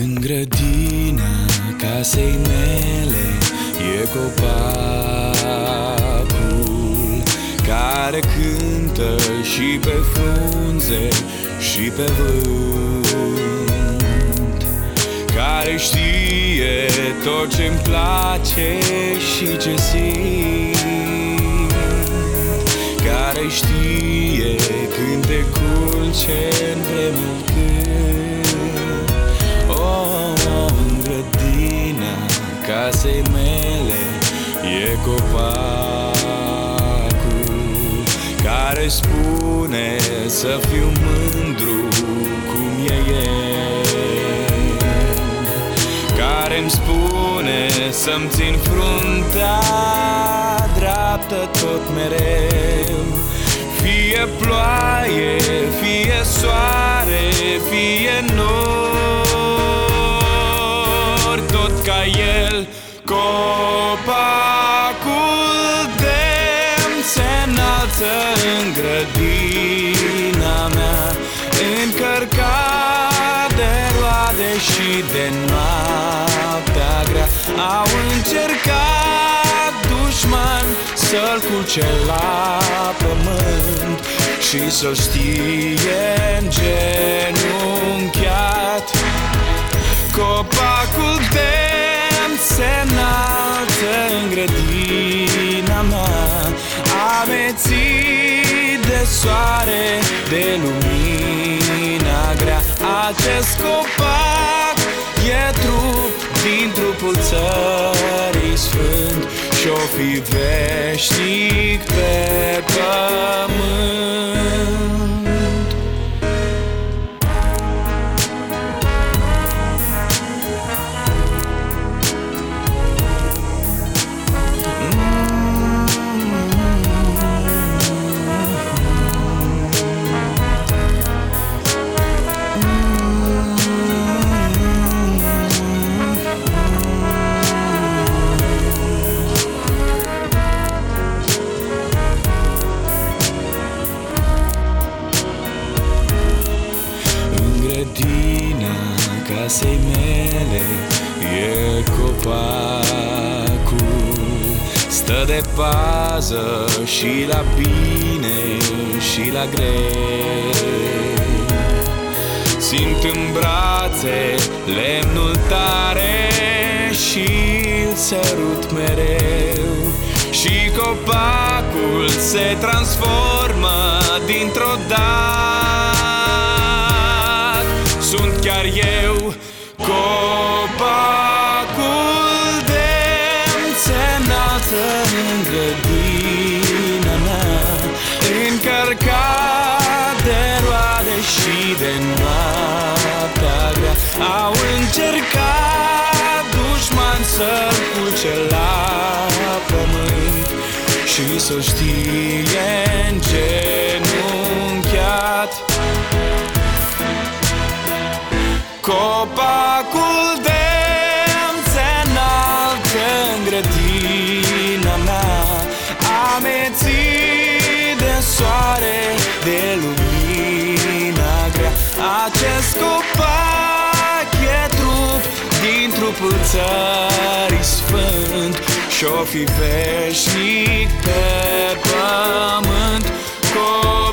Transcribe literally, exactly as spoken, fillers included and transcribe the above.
În grădina casei mele e copacul care cântă și pe frunze și pe vânt, care știe tot ce-mi place și ce simt, care știe cântecul ce-n vremul cânt. Oh, în grădina casei mele e copacul care spune să fiu mândru cum e el, care-mi spune să-mi țin fruntea dreaptă tot mereu. Fie ploaie, fie soare, fie nori, tot ca el. Copacul demn se înalță în grădina mea, încărcat de roade și de noaptea grea. Au încercat dușmani să-l culce la pământ și să-l știe îngenunchiat. Copacul demn se înalță în grădina mea, amețit de soare, de lumina grea. Acest copac e trup din trupul țării sfânt și-o fi veșnic pe pământ. Grădina casei mele e copacul, stă de pază și la bine și la greu. Simt în brațe lemnul tare și-l sărut mereu, și copacul se transformă dintr-o dată. Sunt chiar eu. Copacul demn se înalță în grădina mea, încărcat de roade și de noaptea grea. Au încercat dușmani să-l culce la pământ și să-l știe îngenunchiat. Copacul demn se înalță în grădina mea, amețit de soare, de lumina grea. Acest copac e trup din trupul țării sfânt și-o fi veșnic pe pământ.